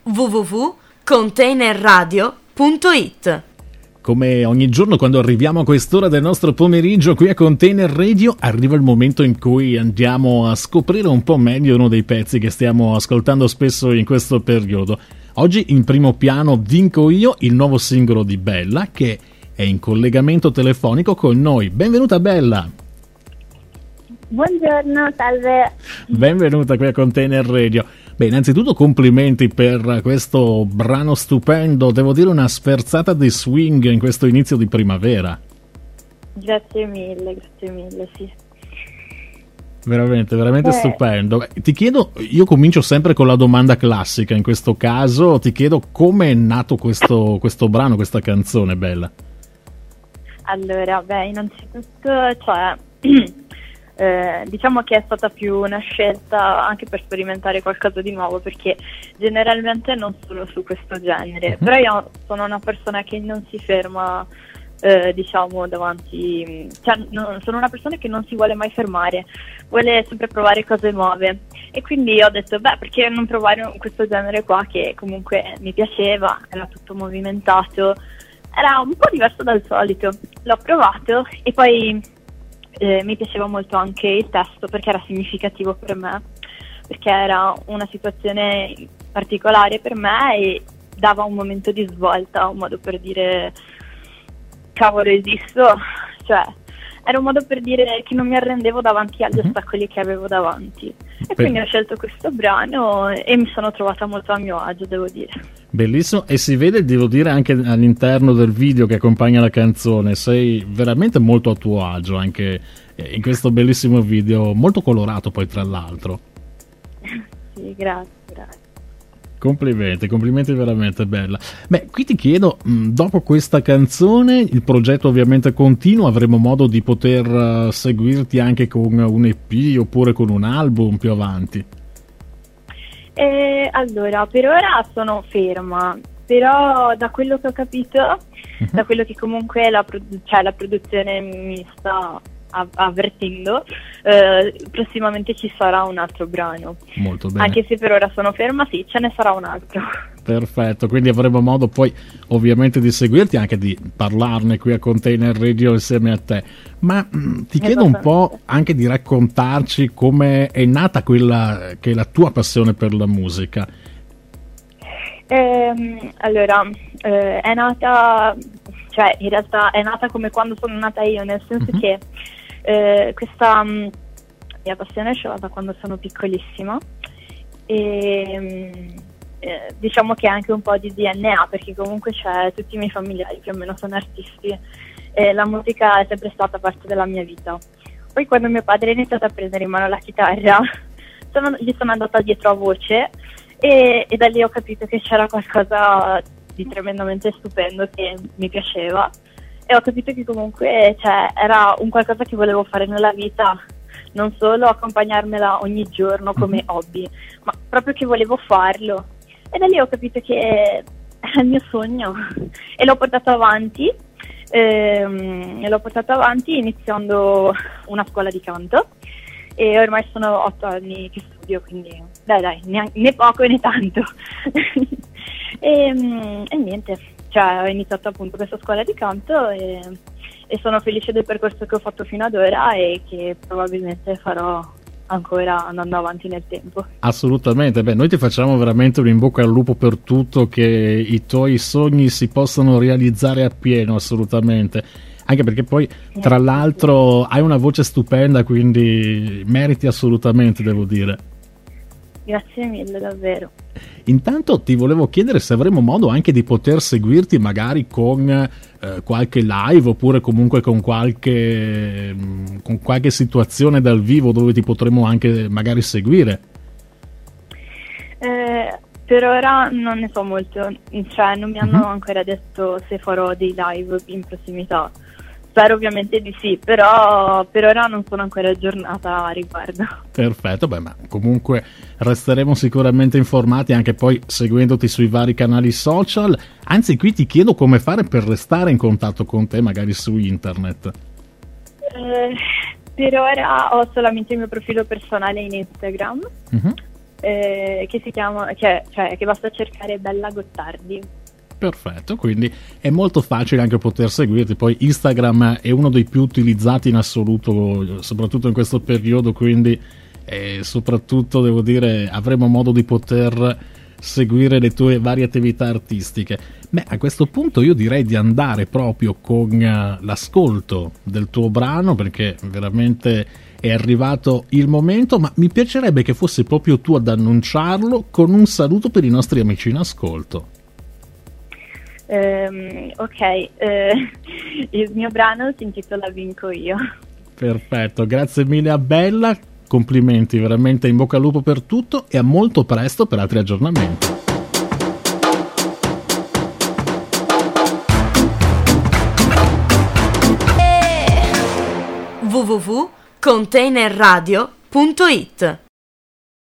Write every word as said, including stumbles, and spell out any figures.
w w w punto container radio punto i t. Come ogni giorno quando arriviamo a quest'ora del nostro pomeriggio qui a Container Radio arriva il momento in cui andiamo a scoprire un po' meglio uno dei pezzi che stiamo ascoltando spesso in questo periodo. Oggi in primo piano Vinco Io, il nuovo singolo di Bella, che è in collegamento telefonico con noi. Benvenuta Bella! Buongiorno, salve! Benvenuta qui a Container Radio. Beh, innanzitutto complimenti per questo brano stupendo, devo dire una sferzata di swing in questo inizio di primavera. Grazie mille, grazie mille, sì. Veramente, veramente eh. stupendo. Beh, ti chiedo, io comincio sempre con la domanda classica, in questo caso ti chiedo come è nato questo, questo brano, questa canzone, Bella? Allora, beh, innanzitutto, cioè... Eh, diciamo che è stata più una scelta anche per sperimentare qualcosa di nuovo, perché generalmente non sono su questo genere, uh-huh. Però io sono una persona che non si ferma eh, diciamo davanti, cioè no, sono una persona che non si vuole mai fermare, vuole sempre provare cose nuove, e quindi ho detto beh, perché non provare questo genere qua che comunque mi piaceva, era tutto movimentato, era un po' diverso dal solito, l'ho provato e poi Eh, mi piaceva molto anche il testo perché era significativo per me, perché era una situazione particolare per me e dava un momento di svolta, un modo per dire cavolo esisto, cioè era un modo per dire che non mi arrendevo davanti agli mm-hmm. ostacoli che avevo davanti, e Beh. quindi ho scelto questo brano e mi sono trovata molto a mio agio, devo dire. Bellissimo, e si vede, devo dire, anche all'interno del video che accompagna la canzone, sei veramente molto a tuo agio anche in questo bellissimo video, molto colorato poi tra l'altro. Sì, grazie, grazie. Complimenti, complimenti veramente Bella. Beh, qui ti chiedo, mh, dopo questa canzone il progetto ovviamente continua, avremo modo di poter uh, seguirti anche con un E P oppure con un album più avanti? Eh, allora, per ora sono ferma, però da quello che ho capito, uh-huh. da quello che comunque la, produ- cioè, la produzione mi sta av- avvertendo, eh, prossimamente ci sarà un altro brano. Molto bene. Anche se per ora sono ferma, sì, ce ne sarà un altro. Perfetto, quindi avremo modo poi ovviamente di seguirti, anche di parlarne qui a Container Radio insieme a te. Ma mh, ti chiedo un po' anche di raccontarci come è nata quella che è la tua passione per la musica. Eh, allora, eh, è nata, cioè in realtà è nata come quando sono nata io, nel senso uh-huh. che eh, questa mh, mia passione è nata quando sono piccolissima e mh, eh, diciamo che è anche un po' di D N A, perché comunque c'è, tutti i miei familiari più o meno sono artisti e la musica è sempre stata parte della mia vita. Poi quando mio padre ha iniziato a prendere in mano la chitarra sono, gli sono andata dietro a voce e, e da lì ho capito che c'era qualcosa di tremendamente stupendo che mi piaceva, e ho capito che comunque cioè, era un qualcosa che volevo fare nella vita, non solo accompagnarmela ogni giorno come hobby, ma proprio che volevo farlo, e da lì ho capito che era il mio sogno e l'ho portato avanti ehm, e l'ho portato avanti iniziando una scuola di canto, e ormai sono otto anni che studio, quindi dai dai, né, né poco né tanto. e, e niente, cioè ho iniziato appunto questa scuola di canto e, e sono felice del percorso che ho fatto fino ad ora e che probabilmente farò ancora andando avanti nel tempo. Assolutamente, beh, noi ti facciamo veramente un in bocca al lupo per tutto, che i tuoi sogni si possano realizzare appieno, assolutamente, anche perché poi tra l'altro hai una voce stupenda, quindi meriti assolutamente, devo dire. Grazie mille, davvero. Intanto ti volevo chiedere se avremo modo anche di poter seguirti magari con eh, qualche live, oppure comunque con qualche mh, con qualche situazione dal vivo dove ti potremo anche magari seguire. Eh, per ora non ne so molto, cioè non mi hanno uh-huh. ancora detto se farò dei live in prossimità. Spero ovviamente di sì, però per ora non sono ancora aggiornata a riguardo. Perfetto, beh, ma comunque resteremo sicuramente informati anche poi seguendoti sui vari canali social. Anzi, qui ti chiedo come fare per restare in contatto con te, magari su internet. Eh, per ora ho solamente il mio profilo personale in Instagram, uh-huh. eh, che si chiama, cioè, cioè che basta cercare Bella Gottardi. Perfetto, quindi è molto facile anche poter seguirti. Poi Instagram è uno dei più utilizzati in assoluto, soprattutto in questo periodo, quindi eh, soprattutto devo dire avremo modo di poter seguire le tue varie attività artistiche. Beh, a questo punto io direi di andare proprio con uh, l'ascolto del tuo brano, perché veramente è arrivato il momento, ma mi piacerebbe che fosse proprio tu ad annunciarlo con un saluto per i nostri amici in ascolto. Um, ok, eh, il mio brano si intitola Vinco io. Perfetto, grazie mille a Bella, complimenti, veramente in bocca al lupo per tutto e a molto presto per altri aggiornamenti. w w w punto container radio punto it